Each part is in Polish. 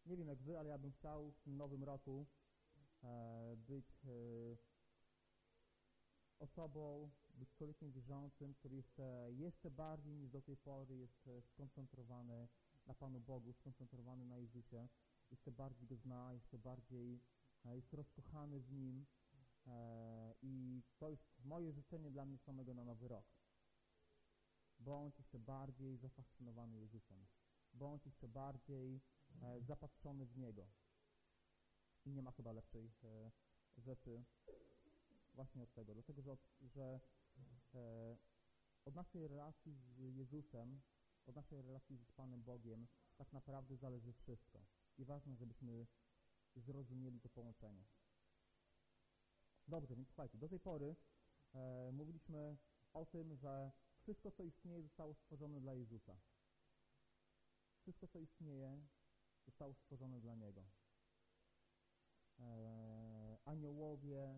Nie wiem jak wy, ale ja bym chciał w tym nowym roku być osobą, być człowiekiem wierzącym, który jeszcze bardziej niż do tej pory jest skoncentrowany na Panu Bogu, skoncentrowany na Jezusie, jeszcze bardziej Go zna, jeszcze bardziej jest rozkochany w Nim i to jest moje życzenie dla mnie samego na nowy rok. Bądź jeszcze bardziej zafascynowany Jezusem. Bądź jeszcze bardziej zapatrzony w Niego. I nie ma chyba lepszej rzeczy właśnie od tego. Dlatego, że od naszej relacji z Jezusem, od naszej relacji z Panem Bogiem tak naprawdę zależy wszystko. I ważne, żebyśmy zrozumieli to połączenie. Dobrze, więc słuchajcie, do tej pory mówiliśmy o tym, że wszystko, co istnieje, zostało stworzone dla Jezusa. Wszystko, co istnieje, zostało stworzone dla Niego. Aniołowie,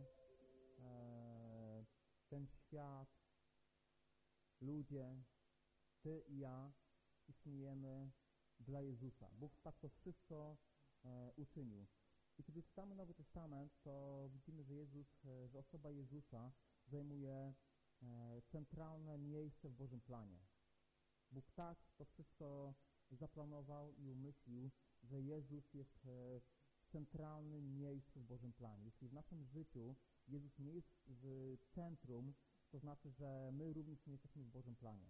ten świat, ludzie, Ty i ja istniejemy dla Jezusa. Bóg tak to wszystko uczynił. I kiedy czytamy Nowy Testament, to widzimy, że osoba Jezusa zajmuje centralne miejsce w Bożym planie. Bóg tak to wszystko zaplanował i umyślił, że Jezus jest w centralnym miejscu w Bożym planie. Jeśli w naszym życiu Jezus nie jest w centrum, to znaczy, że my również nie jesteśmy w Bożym planie.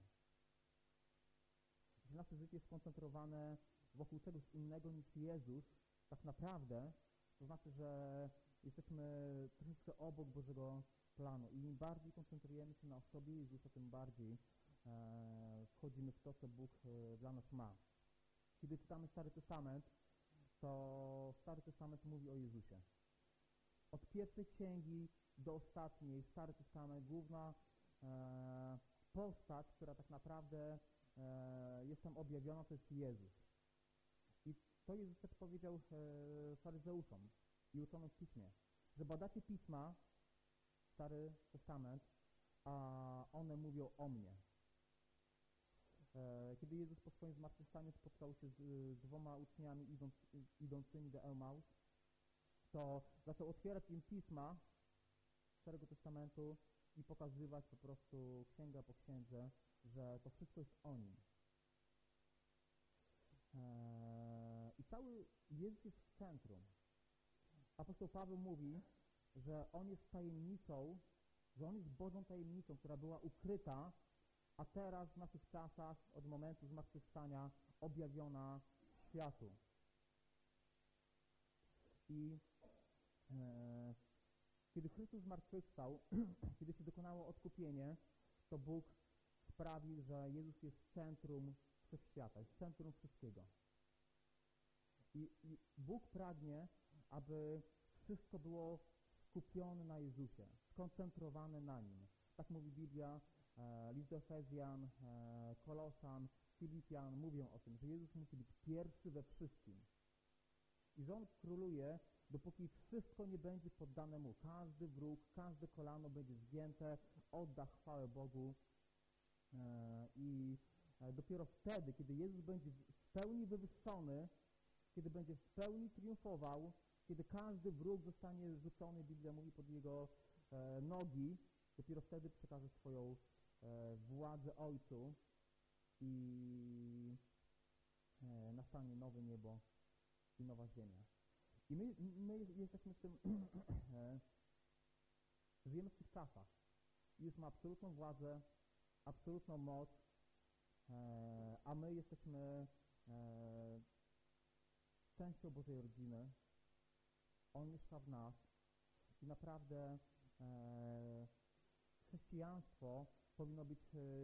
Jeśli nasze życie jest skoncentrowane wokół czegoś innego niż Jezus, tak naprawdę, to znaczy, że jesteśmy troszeczkę obok Bożego planu. I im bardziej koncentrujemy się na osobie Jezusa, tym bardziej wchodzimy w to, co Bóg dla nas ma. Kiedy czytamy Stary Testament, to Stary Testament mówi o Jezusie. Od pierwszej księgi do ostatniej Stary Testament, główna postać, która tak naprawdę jest tam objawiona, to jest Jezus. I to Jezus też powiedział faryzeuszom i uczonym w Piśmie, że badacie Pisma, Stary Testament, a one mówią o mnie. Kiedy Jezus po swoim zmartwychwstaniu spotkał się z dwoma uczniami idącymi do Emaus, to zaczął otwierać im Pisma Starego Testamentu i pokazywać po prostu księga po księdze, że to wszystko jest o Nim. I cały Jezus jest w centrum. Apostoł Paweł mówi, że On jest tajemnicą, że On jest Bożą tajemnicą, która była ukryta, a teraz w naszych czasach, od momentu zmartwychwstania, objawiona światu. I kiedy Chrystus zmartwychwstał, kiedy się dokonało odkupienie, to Bóg sprawił, że Jezus jest centrum wszechświata, jest centrum wszystkiego. I Bóg pragnie, aby wszystko było skupione na Jezusie, skoncentrowane na Nim. Tak mówi Biblia, list do Efezjan, Kolosan, Filipian mówią o tym, że Jezus musi być pierwszy we wszystkim. I że On króluje, dopóki wszystko nie będzie poddane Mu. Każdy wróg, każde kolano będzie zgięte, odda chwałę Bogu i dopiero wtedy, kiedy Jezus będzie w pełni wywyższony, kiedy będzie w pełni triumfował, kiedy każdy wróg zostanie rzucony, Biblia mówi, pod Jego nogi, dopiero wtedy przekaże swoją władzę Ojcu i nastanie nowe niebo i nowa ziemia. I my jesteśmy w tym, żyjemy w tych czasach. Jezus ma absolutną władzę, absolutną moc, a my jesteśmy częścią Bożej rodziny. On mieszka w nas i naprawdę chrześcijaństwo powinno być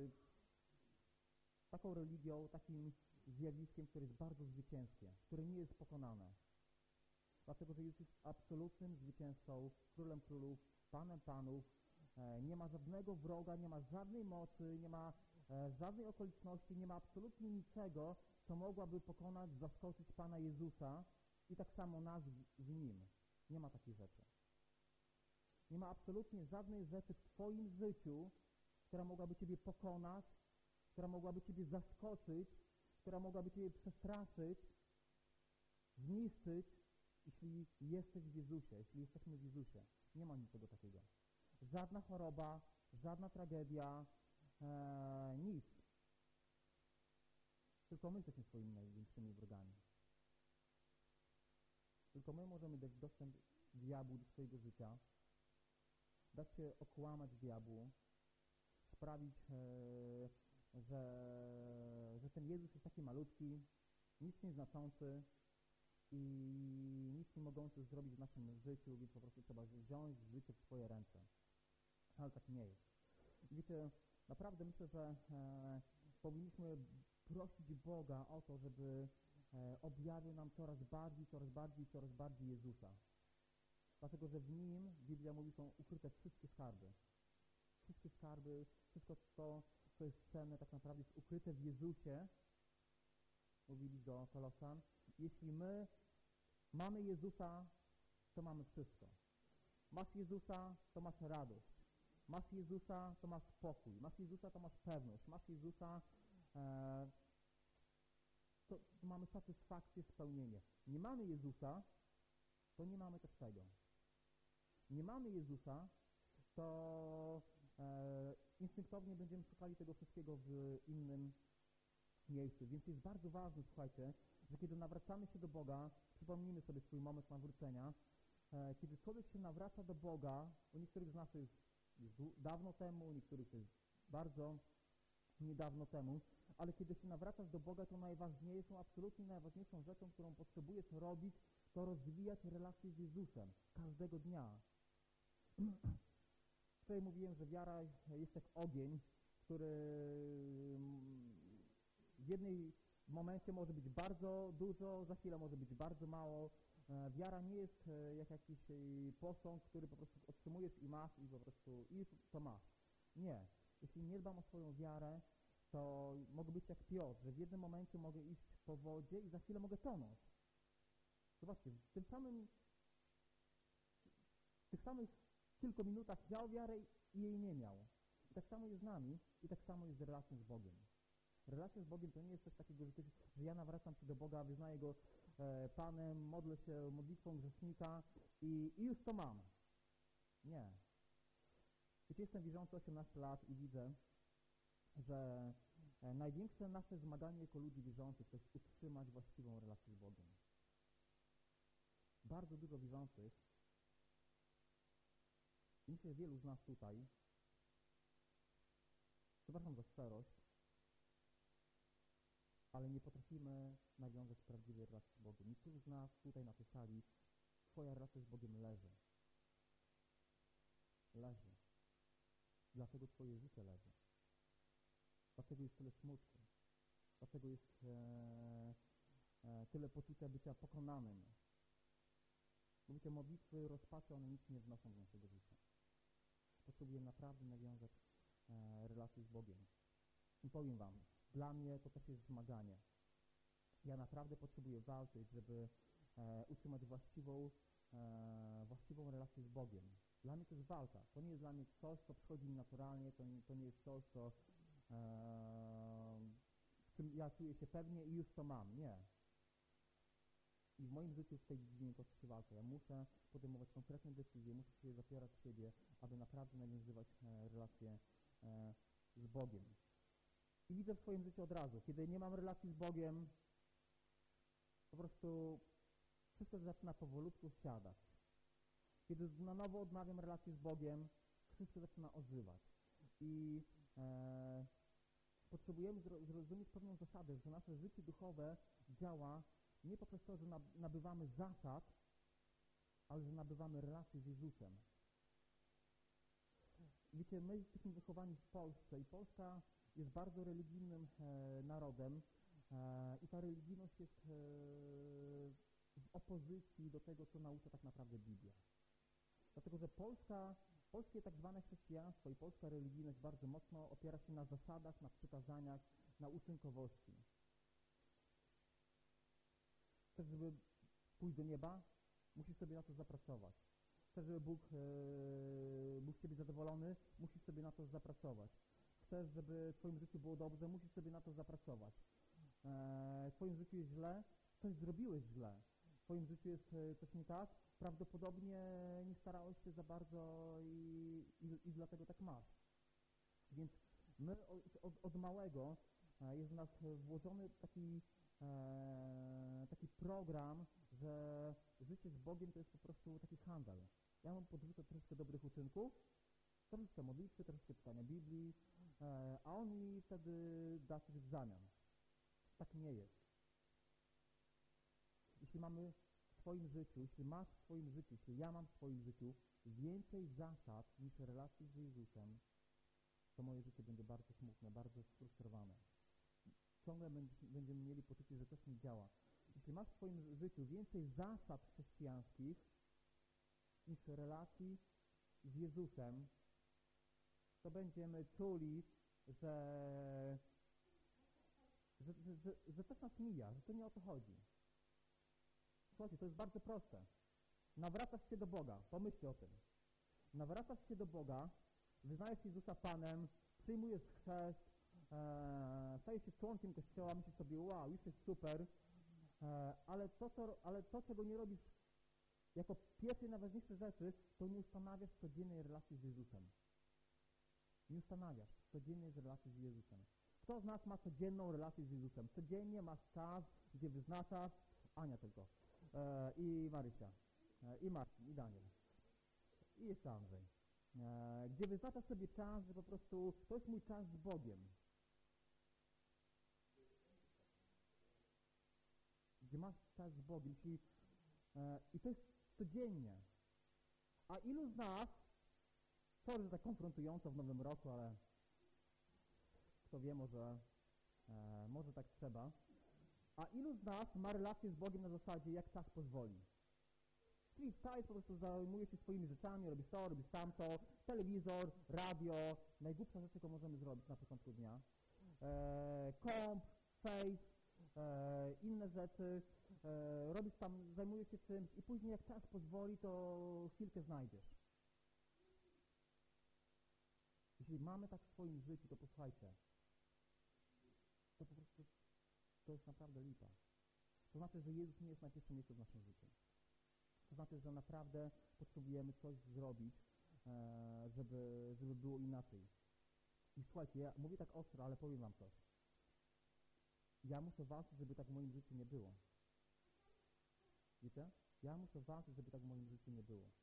taką religią, takim zjawiskiem, które jest bardzo zwycięskie, które nie jest pokonane. Dlatego, że Jezus jest absolutnym zwycięzcą, królem królów, panem panów. Nie ma żadnego wroga, nie ma żadnej mocy, nie ma żadnej okoliczności, nie ma absolutnie niczego, co mogłaby pokonać, zaskoczyć Pana Jezusa i tak samo nas w Nim. Nie ma takiej rzeczy. Nie ma absolutnie żadnej rzeczy w Twoim życiu, która mogłaby Ciebie pokonać, która mogłaby Ciebie zaskoczyć, która mogłaby Ciebie przestraszyć. zniszczyć, jeśli jesteś w Jezusie, jeśli jesteśmy w Jezusie. Nie ma niczego takiego. Żadna choroba, żadna tragedia, nic. Tylko my jesteśmy swoimi największymi wrogami. Tylko my możemy dać dostęp diabłu do swojego życia, dać się okłamać diabłu, sprawić, że ten Jezus jest taki malutki, nic nieznaczący i nic nie mogący zrobić w naszym życiu, więc po prostu trzeba wziąć życie w swoje ręce. Ale tak nie jest. I wiecie, naprawdę myślę, że powinniśmy prosić Boga o to, żeby objawił nam coraz bardziej Jezusa. Dlatego, że w Nim, Biblia mówi, są ukryte wszystkie skarby. Wszystkie skarby, wszystko to, co jest cenne, tak naprawdę jest ukryte w Jezusie. Mówili do Kolosan. Jeśli my mamy Jezusa, to mamy wszystko. Masz Jezusa, to masz radość. Masz Jezusa, to masz spokój. Masz Jezusa, to masz pewność. Masz Jezusa, to mamy satysfakcję, spełnienie. Nie mamy Jezusa, to nie mamy też tego. Nie mamy Jezusa, to instynktownie będziemy szukali tego wszystkiego w innym miejscu. Więc jest bardzo ważne, słuchajcie, że kiedy nawracamy się do Boga, przypomnijmy sobie swój moment nawrócenia, kiedy człowiek się nawraca do Boga, u niektórych z nas to jest dawno temu, u niektórych to jest bardzo niedawno temu, ale kiedy się nawracasz do Boga, to absolutnie najważniejszą rzeczą, którą potrzebujesz robić, to rozwijać relacje z Jezusem każdego dnia. Wczoraj mówiłem, że wiara jest jak ogień, który w jednym momencie może być bardzo dużo, za chwilę może być bardzo mało. Wiara nie jest jak jakiś posąg, który po prostu otrzymujesz i masz i po prostu to masz. Nie. Jeśli nie dbam o swoją wiarę, to mogę być jak Piotr, że w jednym momencie mogę iść po wodzie i za chwilę mogę tonąć. Zobaczcie, w tych samych kilku minutach miał wiarę i jej nie miał. I tak samo jest z nami i tak samo jest z relacją z Bogiem. Relacja z Bogiem to nie jest coś takiego, że ja nawracam się do Boga, wyznaję Go Panem, modlę się modlitwą grzesznika i już to mam. Nie. Wiecie, jestem wierzący 18 lat i widzę, że największe nasze zmaganie jako ludzi wierzących to jest utrzymać właściwą relację z Bogiem. Bardzo dużo wierzących, i myślę, że wielu z nas tutaj, przepraszam za szczerość, ale nie potrafimy nawiązać prawdziwej relacji z Bogiem. Niektórzy z nas tutaj na tej sali, twoja relacja z Bogiem leży. Leży. Dlatego twoje życie leży. Dlatego jest tyle smutku. Dlatego jest tyle poczucia bycia pokonanym. Mówicie, modlitwy, rozpaczy, one nic nie wnoszą do naszego życia. Potrzebujemy naprawdę nawiązać relację z Bogiem. I powiem wam, dla mnie to też jest zmaganie. Ja naprawdę potrzebuję walczyć, żeby utrzymać właściwą relację z Bogiem. Dla mnie to jest walka. To nie jest dla mnie coś, co przychodzi mi naturalnie, to nie jest coś, co w czym ja czuję się pewnie i już to mam. Nie. I w moim życiu w tej dziedzinie toczy się walka. Ja muszę podejmować konkretne decyzje, muszę się zapierać siebie, aby naprawdę nawiązywać relacje z Bogiem. I widzę w swoim życiu od razu, kiedy nie mam relacji z Bogiem, po prostu wszystko zaczyna powolutku siadać. Kiedy na nowo odnawiam relację z Bogiem, wszystko zaczyna ożywać. I potrzebujemy zrozumieć pewną zasadę, że nasze życie duchowe działa nie poprzez to, że nabywamy zasad, ale że nabywamy relacje z Jezusem. Wiecie, my jesteśmy wychowani w Polsce i Polska jest bardzo religijnym narodem i ta religijność jest w opozycji do tego, co naucza tak naprawdę Biblia. Dlatego, że polskie tak zwane chrześcijaństwo i polska religijność bardzo mocno opiera się na zasadach, na przykazaniach, na uczynkowości. Chcesz, żeby pójść do nieba? Musisz sobie na to zapracować. Chcesz, żeby Bóg był z ciebie zadowolony? Musisz sobie na to zapracować. Chcesz, żeby w twoim życiu było dobrze? Musisz sobie na to zapracować. W twoim życiu jest źle? Coś zrobiłeś źle. twoim życiu jest coś nie tak, prawdopodobnie nie starałeś się za bardzo i dlatego tak masz. Więc my od małego jest w nas włożony taki program, że życie z Bogiem to jest po prostu taki handel. Ja mam podrzucę troszkę dobrych uczynków, troszkę modlitwy, troszkę czytania Biblii, a on mi wtedy da coś w zamian. Tak nie jest. Jeśli mamy w swoim życiu, jeśli masz w swoim życiu, jeśli ja mam w swoim życiu więcej zasad niż relacji z Jezusem, to moje życie będzie bardzo smutne, bardzo sfrustrowane. Ciągle będziemy mieli poczucie, że coś nie działa. Jeśli masz w swoim życiu więcej zasad chrześcijańskich niż relacji z Jezusem, to będziemy czuli, że coś nas mija, że to nie o to chodzi. Słuchajcie, to jest bardzo proste. Nawracasz się do Boga, pomyślcie o tym. Nawracasz się do Boga, wyznajesz Jezusa Panem, przyjmujesz chrzest, stajesz się członkiem Kościoła, myślisz sobie, wow, już jest super, ale to, czego nie robisz jako pierwsze i najważniejsze rzeczy, to nie ustanawiasz codziennej relacji z Jezusem. Nie ustanawiasz codziennej relacji z Jezusem. Kto z nas ma codzienną relację z Jezusem? Codziennie masz czas, gdzie wyznaczasz, Ania tylko, i Marysia, i Marcin, i Daniel, i jeszcze Andrzej. Gdzie wyznaczasz sobie czas, że po prostu to jest mój czas z Bogiem. Gdzie masz czas z Bogiem, czyli i to jest codziennie. A ilu z nas, sorry, że tak konfrontująco w Nowym Roku, ale kto wie, może tak trzeba. A ilu z nas ma relację z Bogiem na zasadzie, jak czas pozwoli? Czyli wstajesz, po prostu zajmujesz się swoimi rzeczami, robisz to, robisz tamto, telewizor, radio, najgłupsza rzecz, jaką możemy zrobić na początku dnia. Komp, face, inne rzeczy, robisz tam, zajmujesz się czymś i później jak czas pozwoli, to chwilkę znajdziesz. Jeśli mamy tak w swoim życiu, to posłuchajcie, to po prostu to jest naprawdę lipa. To znaczy, że Jezus nie jest na pierwszym miejscu w naszym życiu. To znaczy, że naprawdę potrzebujemy coś zrobić, żeby było inaczej. I słuchajcie, ja mówię tak ostro, ale powiem wam coś. Ja muszę walczyć, żeby tak w moim życiu nie było. Wiecie? Ja muszę walczyć, żeby tak w moim życiu nie było.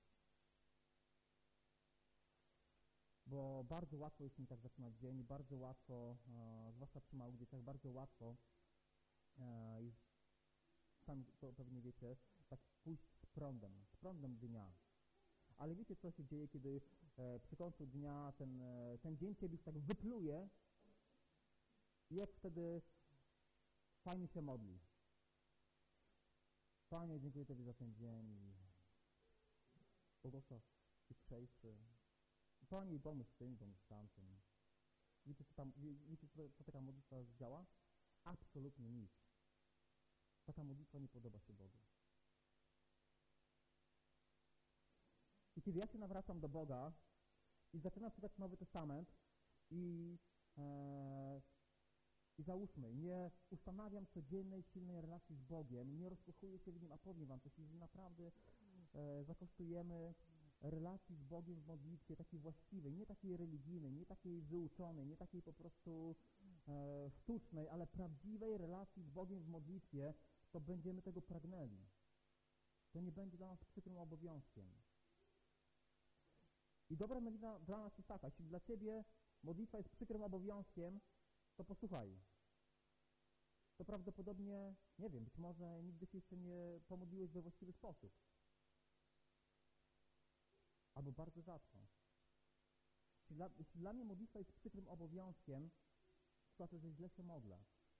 Bo bardzo łatwo jest mi tak zaczynać dzień, bardzo łatwo, zwłaszcza przy małych dzieciach, bardzo łatwo jest, sami to pewnie wiecie, tak pójść z prądem dnia. Ale wiecie, co się dzieje, kiedy przy końcu dnia ten dzień ciebie już tak wypluje i jak wtedy fajnie się modli. Panie, dziękuję Tobie za ten dzień i błogosław jutrzejszy. Panie, pomóż tym, pomóż tamtym. Wiecie, co taka modlitwa działa? Absolutnie nic. Taka modlitwa nie podoba się Bogu. I kiedy ja się nawracam do Boga i zaczynam czytać Nowy Testament i załóżmy, nie ustanawiam codziennej, silnej relacji z Bogiem, nie rozkochuję się w Nim, a powiem wam coś, jeżeli naprawdę zakosztujemy relacji z Bogiem w modlitwie takiej właściwej, nie takiej religijnej, nie takiej wyuczonej, nie takiej po prostu sztucznej, ale prawdziwej relacji z Bogiem w modlitwie, to będziemy tego pragnęli. To nie będzie dla nas przykrym obowiązkiem. I dobra nowina dla nas jest taka, jeśli dla Ciebie modlitwa jest przykrym obowiązkiem, to posłuchaj. To prawdopodobnie, nie wiem, być może nigdy się jeszcze nie pomodliłeś we właściwy sposób. Albo bardzo rzadko. Jeśli dla mnie modlitwa jest przykrym obowiązkiem, to znaczy, że źle się modlę.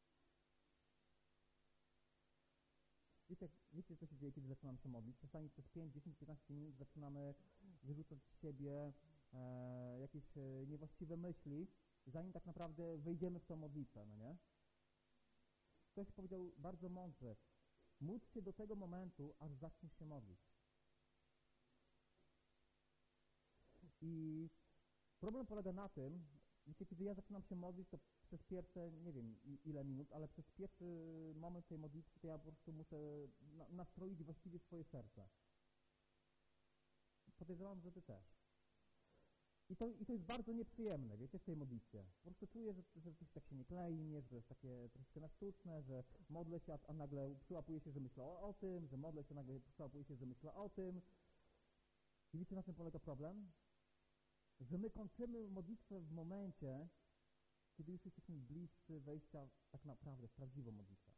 Wiecie, co się dzieje, kiedy zaczynam się modlić? Czasami przez 5, 10, 15 minut zaczynamy wyrzucać z siebie jakieś niewłaściwe myśli, zanim tak naprawdę wejdziemy w tą modlitwę, no nie? Ktoś powiedział bardzo mądrze, módl się do tego momentu, aż zaczniesz się modlić. I problem polega na tym, Wiecie, kiedy ja zaczynam się modlić, to przez pierwsze, nie wiem ile minut, ale przez pierwszy moment tej modlitwy, to ja po prostu muszę nastroić właściwie swoje serce. Podejrzewam, że ty też. I to jest bardzo nieprzyjemne, wiecie, w tej modlitwie. Po prostu czuję, że coś tak się nie klei mnie, że jest takie troszkę na sztuczne, że modlę się, a nagle przyłapuje się, że myślę o tym, że modlę się, nagle przyłapuje się, że myślę o tym. I wiecie, na czym polega problem? Że my kończymy modlitwę w momencie, kiedy już jesteśmy bliscy wejścia tak naprawdę w prawdziwą modlitwę.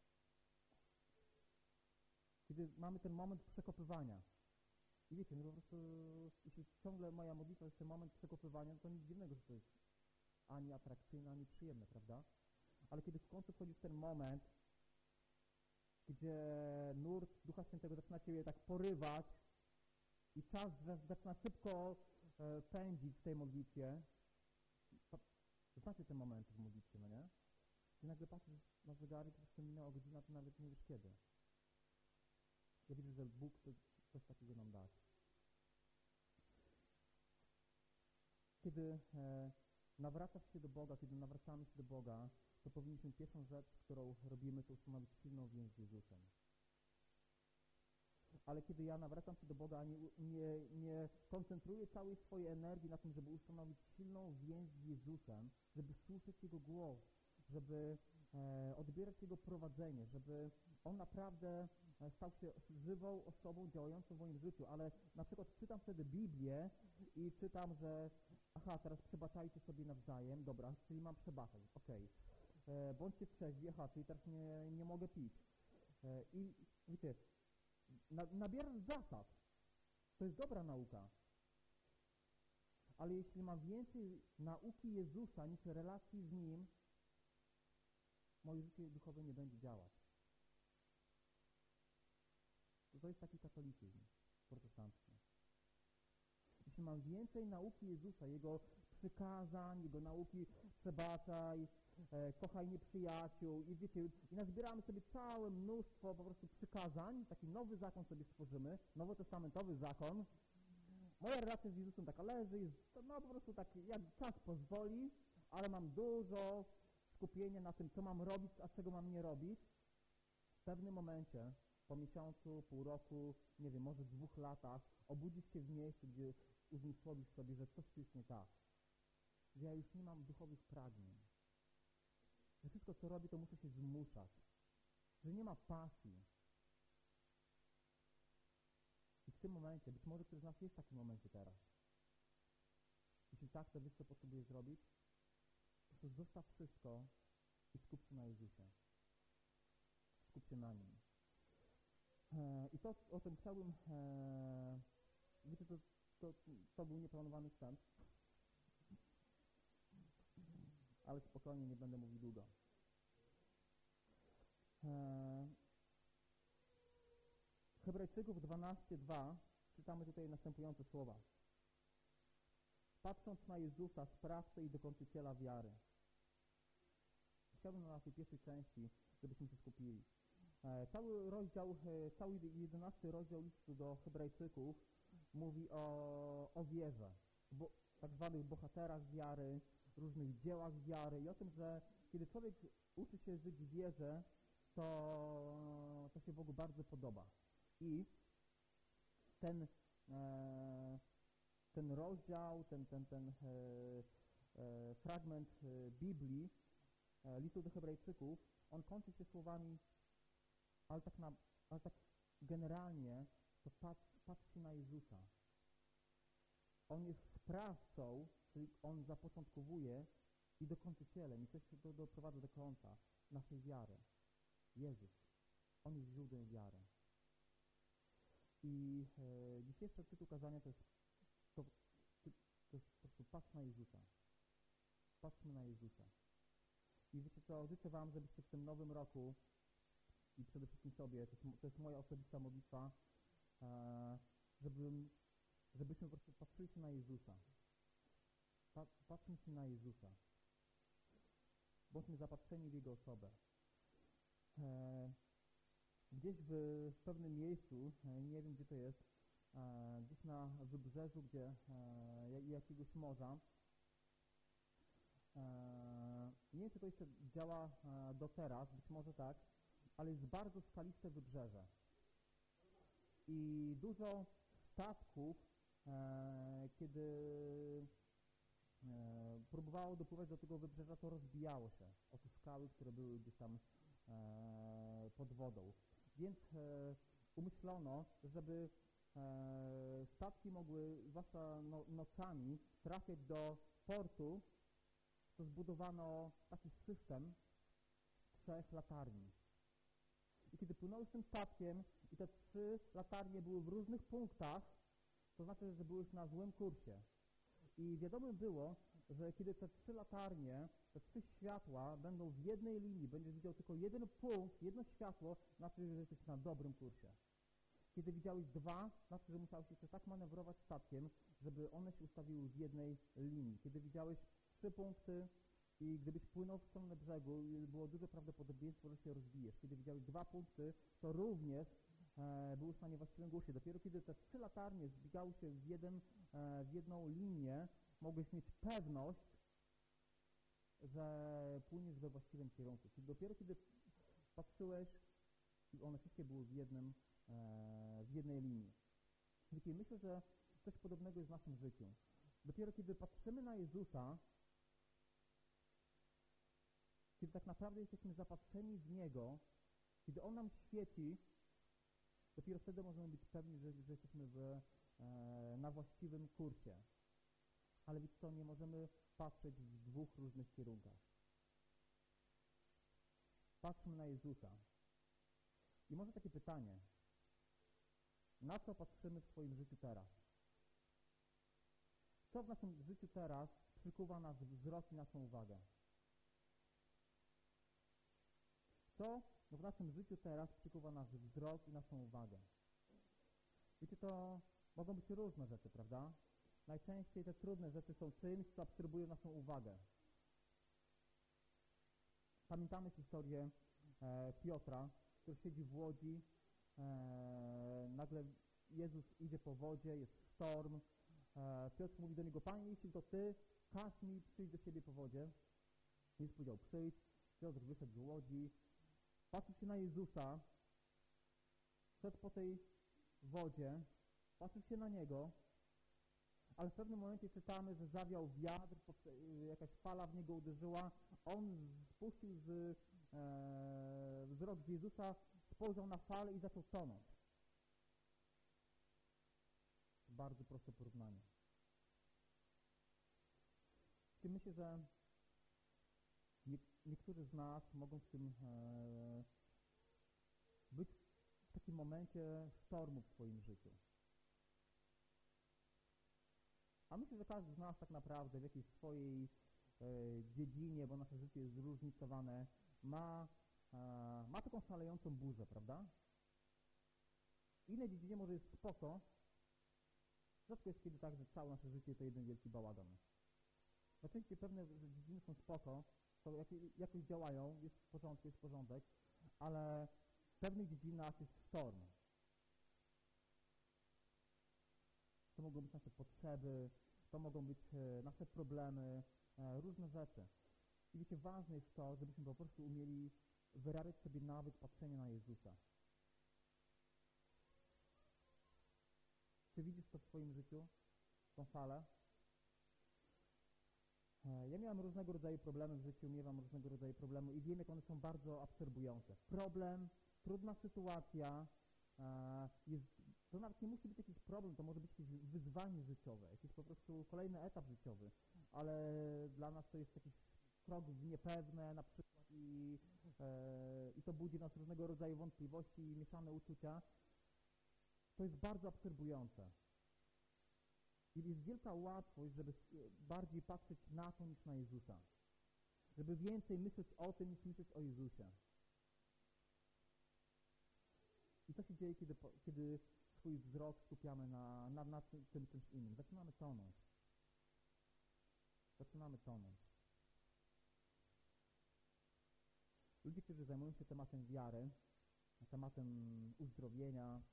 Kiedy mamy ten moment przekopywania. I wiecie, no po prostu, jeśli ciągle moja modlitwa jest ten moment przekopywania, to nic dziwnego, że to jest ani atrakcyjne, ani przyjemne, prawda? Ale kiedy w końcu wchodzi w ten moment, gdzie nurt Ducha Świętego zaczyna Ciebie tak porywać i czas zaczyna szybko pędzić w tej modlitwie, znacie te momenty w modlitwie, no nie? I nagle patrzysz na zegarek, po prostu minęła godzina, to nawet nie wiesz kiedy. Ja widzę, że Bóg to coś takiego nam da. Kiedy nawracasz się do Boga, kiedy nawracamy się do Boga, to powinniśmy pierwszą rzecz, którą robimy, to ustanowić silną więź z Jezusem. Ale kiedy ja nawracam się do Boga, nie koncentruję całej swojej energii na tym, żeby ustanowić silną więź z Jezusem, żeby słyszeć Jego głos, żeby odbierać Jego prowadzenie, żeby On naprawdę stał się żywą osobą działającą w moim życiu, ale na przykład czytam wtedy Biblię i czytam, że teraz przebaczajcie sobie nawzajem, dobra, czyli mam przebaczać, okej. Bądźcie trzeźwi, czyli teraz nie mogę pić. I wiecie, nabierasz zasad. To jest dobra nauka. Ale jeśli mam więcej nauki Jezusa niż relacji z Nim, moje życie duchowe nie będzie działać. To jest taki katolicyzm protestancki. Jeśli mam więcej nauki Jezusa, Jego przykazań, Jego nauki przebaczaj, kochaj nieprzyjaciół i wiecie, i nazbieramy sobie całe mnóstwo po prostu przykazań, taki nowy zakon sobie stworzymy, nowotestamentowy zakon. Moja relacja z Jezusem taka leży, jest po prostu tak, jak czas pozwoli, ale mam dużo skupienia na tym, co mam robić, a czego mam nie robić. W pewnym momencie, po miesiącu, pół roku, nie wiem, może 2 latach, obudzisz się w miejscu, gdzie uzmysłowisz sobie, że coś tu jest nie tak. Że ja już nie mam duchowych pragnień. Że wszystko, co robię, to muszę się zmuszać. Że nie ma pasji. I w tym momencie, być może ktoś z nas jest w takim momencie teraz. Jeśli tak, to wiesz, co potrzebujesz zrobić? Po prostu zostaw wszystko i skup się na Jezusie. Skup się na Nim. I to, o tym chciałbym... Wiecie, to był nieplanowany wstęp. Ale spokojnie, nie będę mówił długo. Hebrajczyków 12:2 czytamy tutaj następujące słowa. Patrząc na Jezusa, sprawcę i dokończyciela wiary. Chciałbym na tej pierwszej części, żebyśmy się skupili. Cały 11 rozdział listu do Hebrajczyków mówi o wierze, tak zwanych bohaterach wiary, różnych dziełach wiary i o tym, że kiedy człowiek uczy się żyć w wierze, to się Bogu bardzo podoba. I ten rozdział, ten fragment Biblii, listu do Hebrajczyków, on kończy się słowami, ale tak generalnie to patrzcie na Jezusa. On jest sprawcą, czyli On zapoczątkowuje i dokończycielem, i coś to doprowadza do końca naszej wiary. Jezus. On jest źródłem wiary. I dzisiejszy tytuł kazania to jest po prostu patrz na Jezusa. Patrzmy na Jezusa. I wiecie co, życzę Wam, żebyście w tym nowym roku i przede wszystkim sobie, to jest moja osobista modlitwa, żebyśmy po prostu patrzyli się na Jezusa. Patrzmy się na Jezusa. Bądźmy zapatrzeni w Jego osobę. Gdzieś w pewnym miejscu, nie wiem gdzie to jest, gdzieś na wybrzeżu, gdzie jakiegoś morza, nie wiem, czy to jeszcze działa do teraz, być może tak, ale jest bardzo skaliste wybrzeże. I dużo statków, kiedy próbowało dopływać do tego wybrzeża, to rozbijało się o te skały, które były gdzieś tam pod wodą. Więc umyślono, żeby statki mogły, zwłaszcza nocami, trafiać do portu, to zbudowano taki system 3 latarni. I kiedy płynąłeś tym statkiem i te 3 latarnie były w różnych punktach, to znaczy, że byłeś na złym kursie. I wiadomo było, że kiedy te 3 latarnie, te 3 światła będą w jednej linii, będziesz widział tylko jeden punkt, jedno światło, znaczy, że jesteś na dobrym kursie. Kiedy widziałeś 2, znaczy, że musiałeś jeszcze tak manewrować statkiem, żeby one się ustawiły w jednej linii. Kiedy widziałeś 3 punkty i gdybyś płynął w stronę brzegu, było duże prawdopodobieństwo, że się rozbijesz. Kiedy widziałeś 2 punkty, to również byłeś na niewłaściwym kursie. Dopiero kiedy te 3 latarnie zbiegały się w jedną linię, mogłeś mieć pewność, że płyniesz we właściwym kierunku. Czyli dopiero kiedy patrzyłeś i one wszystkie były w jednej linii. Wiecie, myślę, że coś podobnego jest w naszym życiu. Dopiero kiedy patrzymy na Jezusa, kiedy tak naprawdę jesteśmy zapatrzeni w Niego, kiedy On nam świeci, dopiero wtedy możemy być pewni, że jesteśmy na właściwym kursie. Ale wiecie co, nie możemy patrzeć w 2 różnych kierunkach. Patrzmy na Jezusa. I może takie pytanie, na co patrzymy w swoim życiu teraz? Co w naszym życiu teraz przykuwa nasz wzrok i naszą uwagę? Co w naszym życiu teraz przykuwa nasz wzrok i naszą uwagę? Wiecie, to mogą być różne rzeczy, prawda? Najczęściej te trudne rzeczy są czymś, co absorbuje naszą uwagę. Pamiętamy historię Piotra, który siedzi w łodzi, nagle Jezus idzie po wodzie, jest sztorm, Piotr mówi do Niego, Panie, jeśli to Ty, każ mi przyjść do siebie po wodzie. Jezus powiedział, przyjdź. Piotr wyszedł z łodzi, patrzył się na Jezusa, szedł po tej wodzie, patrzył się na Niego, ale w pewnym momencie czytamy, że zawiał wiatr, jakaś fala w niego uderzyła, on spuścił wzrok z Jezusa, spojrzał na falę i zaczął tonąć. Bardzo proste porównanie. I myślę, że niektórzy z nas mogą w tym być w takim momencie sztormu w swoim życiu. A myślę, że każdy z nas tak naprawdę w jakiejś swojej dziedzinie, bo nasze życie jest zróżnicowane, ma taką szalejącą burzę, prawda? W innej dziedzinie może jest spoko. Rzadko jest kiedy tak, że całe nasze życie to jeden wielki bałagan. Najczęściej pewne dziedziny są spoko, to jakoś działają, jest w porządku, jest porządek, ale w pewnych dziedzinach jest sztorm. To mogą być nasze potrzeby, to mogą być nasze problemy, różne rzeczy. I wiecie, ważne jest to, żebyśmy po prostu umieli wyrabiać sobie nawyk patrzenia na Jezusa. Czy widzisz to w swoim życiu, tą falę? Ja miałem różnego rodzaju problemy w życiu, miewam różnego rodzaju problemy i wiem, jak one są bardzo absorbujące. Problem, trudna sytuacja, to nawet nie musi być jakiś problem, to może być jakieś wyzwanie życiowe, jakiś po prostu kolejny etap życiowy, ale dla nas to jest jakiś krok w niepewne na przykład i to budzi nas różnego rodzaju wątpliwości i mieszane uczucia. To jest bardzo absorbujące. I jest wielka łatwość, żeby bardziej patrzeć na to niż na Jezusa. Żeby więcej myśleć o tym niż myśleć o Jezusie. I co się dzieje, kiedy swój wzrok skupiamy na tym czymś innym? Zaczynamy tonąć. Zaczynamy tonąć. Ludzie, którzy zajmują się tematem wiary, tematem uzdrowienia,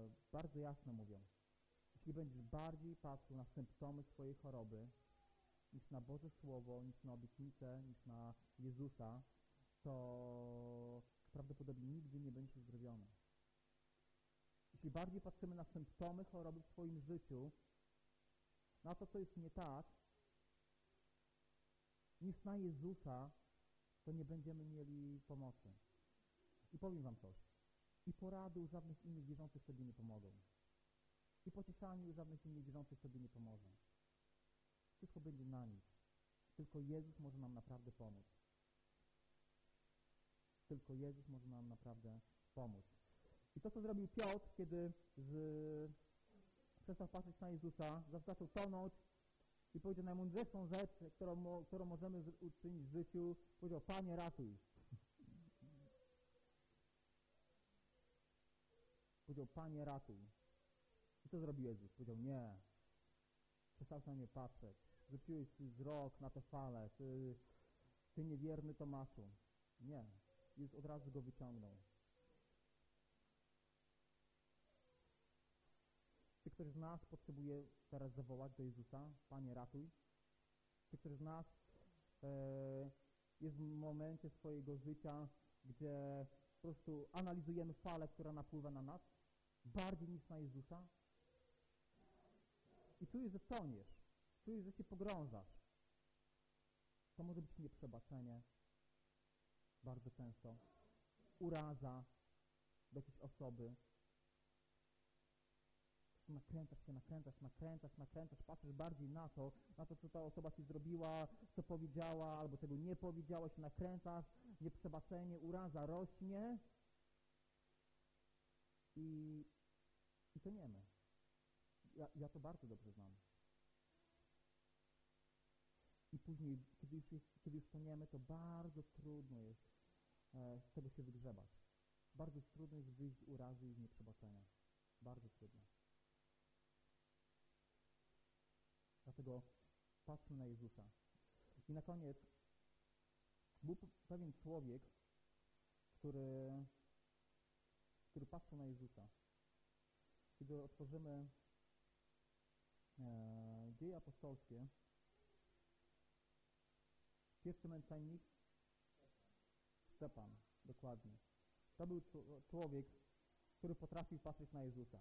bardzo jasno mówią, jeśli będziesz bardziej patrzył na symptomy swojej choroby niż na Boże Słowo, niż na obietnicę, niż na Jezusa, to prawdopodobnie nigdy nie będziesz uzdrowiony. Jeśli bardziej patrzymy na symptomy choroby w swoim życiu, na to, co jest nie tak, niż na Jezusa, to nie będziemy mieli pomocy. I powiem wam coś. I porady u żadnych innych wierzących sobie nie pomogą. I pocieszanie u żadnych innych wierzących sobie nie pomoże. Wszystko będzie na nic. Tylko Jezus może nam naprawdę pomóc. Tylko Jezus może nam naprawdę pomóc. I to, co zrobił Piotr, kiedy przestał patrzeć na Jezusa, zaczął tonąć i powiedział najmądrzejszą rzecz, którą możemy uczynić w życiu, powiedział: Panie, ratuj. Powiedział: Panie, ratuj. I co zrobił Jezus? Powiedział: nie. Przestałeś na mnie patrzeć. Rzuciłeś swój wzrok na te fale. Ty niewierny Tomaszu. Nie. Jezus od razu go wyciągnął. Czy ktoś z nas potrzebuje teraz zawołać do Jezusa: Panie, ratuj? Czy ktoś z nas jest w momencie swojego życia, gdzie po prostu analizujemy falę, która napływa na nas, bardziej niż na Jezusa? I czujesz, że toniesz, czujesz, że się pogrążasz. To może być nieprzebaczenie, bardzo często, uraza do jakiejś osoby. Nakręcasz, patrzysz bardziej na to, co ta osoba ci zrobiła, co powiedziała, albo czego nie powiedziała, się nakręcasz, nieprzebaczenie, uraza rośnie i toniemy. Ja to bardzo dobrze znam. I później, kiedy już toniemy, to bardzo trudno jest z tego się wygrzebać. Bardzo trudno jest wyjść z urazy i z nieprzebaczenia. Bardzo trudno. Dlatego patrzmy na Jezusa. I na koniec był pewien człowiek, który patrzył na Jezusa. Kiedy otworzymy Dzieje apostolskie, pierwszy męczennik Szczepan, dokładnie. To był człowiek, który potrafił patrzeć na Jezusa.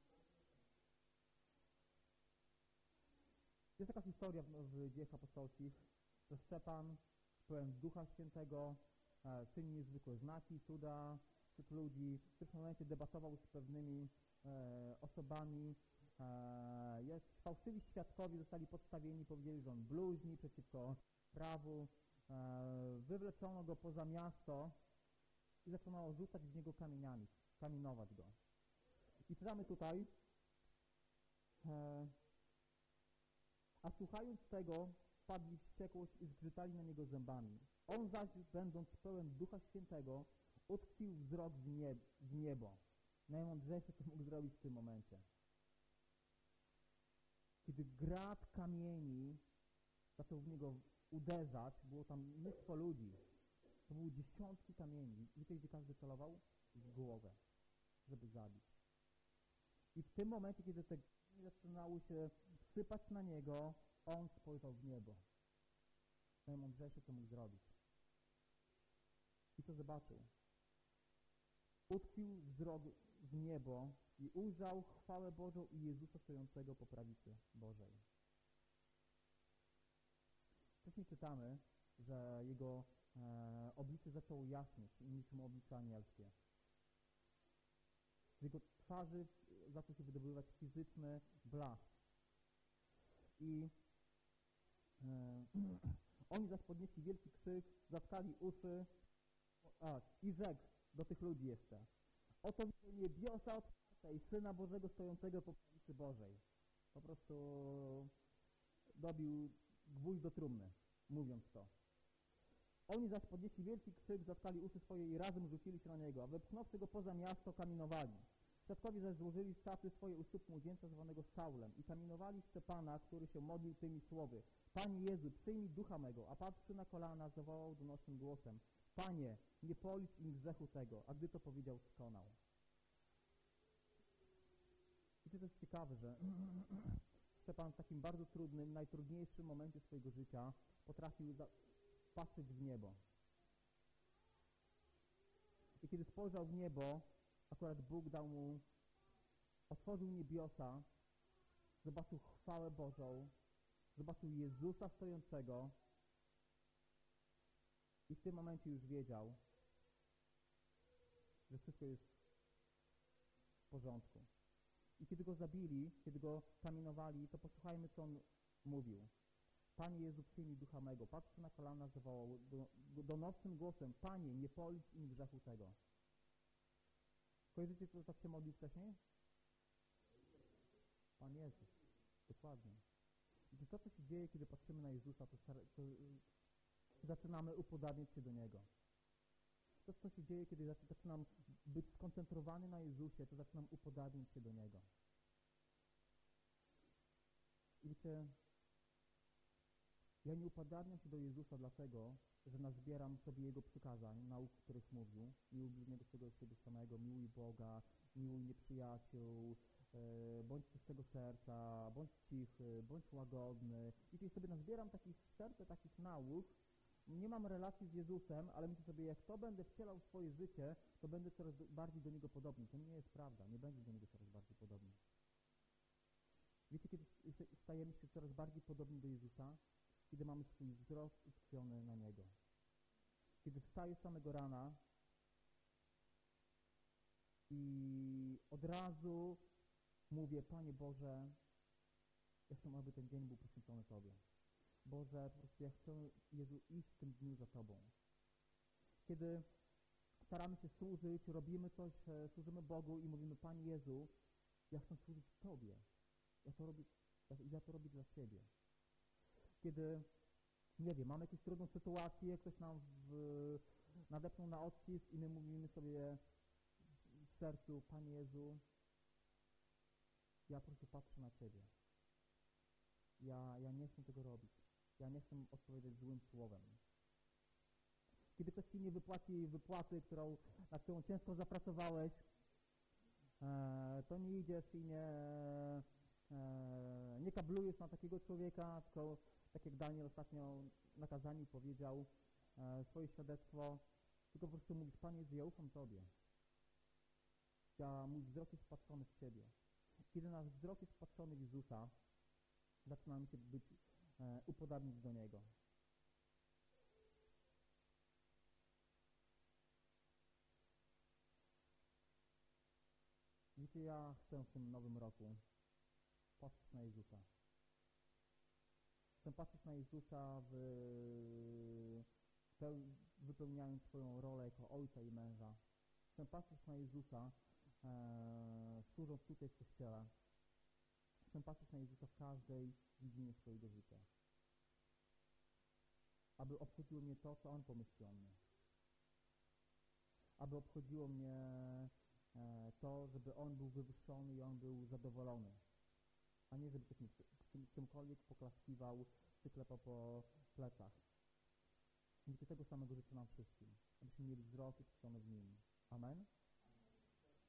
Jest taka historia w Dziejach apostolskich, że Szczepan pełen Ducha Świętego czyni niezwykłe znaki, cuda wśród ludzi. W tym momencie debatował z pewnymi osobami. Fałszywi świadkowie zostali podstawieni, powiedzieli, że on bluźni przeciwko prawu. Wywleczono go poza miasto i zaczęto rzucać w niego kamieniami, kamienować go. I czytamy tutaj: a słuchając tego, wpadli w wściekłość i zgrzytali na niego zębami. On zaś, będąc pełen Ducha Świętego, utkwił wzrok w niebo. Najmądrzejsze, co mógł zrobić w tym momencie. Kiedy grad kamieni zaczął w niego uderzać, było tam mnóstwo ludzi. To były dziesiątki kamieni. Wiecie, gdzie każdy celował? W głowę, żeby zabić. I w tym momencie, kiedy te kamienie zaczynały się sypać na niego, on spojrzał w niebo. Najmądrzejsze, co mógł zrobić. I co zobaczył? Utkwił wzrok w niebo i ujrzał chwałę Bożą i Jezusa stojącego po prawicy Bożej. Wcześniej czytamy, że jego oblicze zaczęło jaśnieć niczym oblicze anielskie. Z jego twarzy zaczął się wydobywać fizyczny blask. I oni zaś podnieśli wielki krzyk, zatkali uszy i rzekł do tych ludzi jeszcze: oto widzę niebiosa otwarte i Syna Bożego stojącego po prawicy Bożej. Po prostu dobił gwóźdź do trumny, mówiąc to. Oni zaś podnieśli wielki krzyk, zatkali uszy swoje i razem rzucili się na niego, a wepchnąwszy go poza miasto, kamienowali. Świadkowie zaś złożyli szaty swoje u stóp młodzieńca zwanego Saulem i kamienowali Szczepana, który się modlił tymi słowy: Panie Jezu, przyjmij ducha mego, a padłszy na kolana zawołał donośnym głosem: Panie, nie policz im grzechu tego, a gdy to powiedział, skonał. I to jest ciekawe, że Szczepan w takim bardzo trudnym, najtrudniejszym momencie swojego życia potrafił patrzeć w niebo. I kiedy spojrzał w niebo, akurat Bóg dał mu, otworzył niebiosa, zobaczył chwałę Bożą, zobaczył Jezusa stojącego i w tym momencie już wiedział, że wszystko jest w porządku. I kiedy go zabili, kiedy go kamienowali, to posłuchajmy, co on mówił. Panie Jezu, przyjmij ducha mego. Patrzy na kolana, zawołał donosnym głosem: Panie, nie policz im grzechu tego. Kojarzycie, kto tak się modlił wcześniej? Pan Jezus. Dokładnie. I to, co się dzieje, kiedy patrzymy na Jezusa, to zaczynamy upodabniać się do Niego. To, co się dzieje, kiedy zaczynam być skoncentrowany na Jezusie, to zaczynam upodabniać się do Niego. I wiecie, ja nie upodabniam się do Jezusa dlatego, że nazbieram sobie Jego przykazań, nauk, których mówił. Miłuj bliźniego swego samego, miłuj Boga, miłuj nieprzyjaciół, bądź czystego serca, bądź cichy, bądź łagodny. I tutaj sobie nazbieram serce takich nauk. Nie mam relacji z Jezusem, ale myślę sobie, jak to będę wcielał w swoje życie, to będę coraz bardziej do Niego podobny. To nie jest prawda, nie będzie do Niego coraz bardziej podobny. Wiecie, kiedy stajemy się coraz bardziej podobni do Jezusa? Kiedy mamy swój wzrok utkwiony na Niego. Kiedy wstaję z samego rana i od razu mówię: Panie Boże, ja chcę, aby ten dzień był poświęcony Tobie. Boże, po prostu ja chcę, Jezu, iść w tym dniu za Tobą. Kiedy staramy się służyć, robimy coś, służymy Bogu i mówimy: Panie Jezu, ja chcę służyć Tobie. Ja to robię dla Ciebie. Kiedy, nie wiem, mamy jakąś trudną sytuację, ktoś nam nadepnął na odcisk i my mówimy sobie w sercu: Panie Jezu, ja po prostu patrzę na Ciebie. Ja nie chcę tego robić. Ja nie chcę odpowiedzieć złym słowem. Kiedy ktoś Ci nie wypłaci wypłaty, na którą ciężko zapracowałeś, to nie idziesz i nie kablujesz na takiego człowieka, tylko tak jak Daniel ostatnio na kazaniu powiedział swoje świadectwo, tylko po prostu mówisz: Panie Jezu, ja ufam Tobie. Mój wzrok jest wpatrzony w Ciebie. Kiedy nasz wzrok jest wpatrzony w Jezusa, zaczynamy się upodabnić do Niego. Wiecie, ja chcę w tym nowym roku patrzeć na Jezusa. Chcę patrzeć na Jezusa, wypełniając swoją rolę jako ojca i męża. Chcę patrzeć na Jezusa, służąc tutaj w Kościele. Chcę patrzeć na Jezusa w każdej dziedzinie swojego życia. Aby obchodziło mnie to, co On pomyśli o mnie. Aby obchodziło mnie to, żeby On był wywyższony i On był zadowolony. A nie, żeby ktoś mi czymkolwiek poklaskiwał czy klepał po plecach. Wiecie, tego samego życzę nam wszystkim. Abyśmy mieli wzrok utkwiony w Nim. Amen?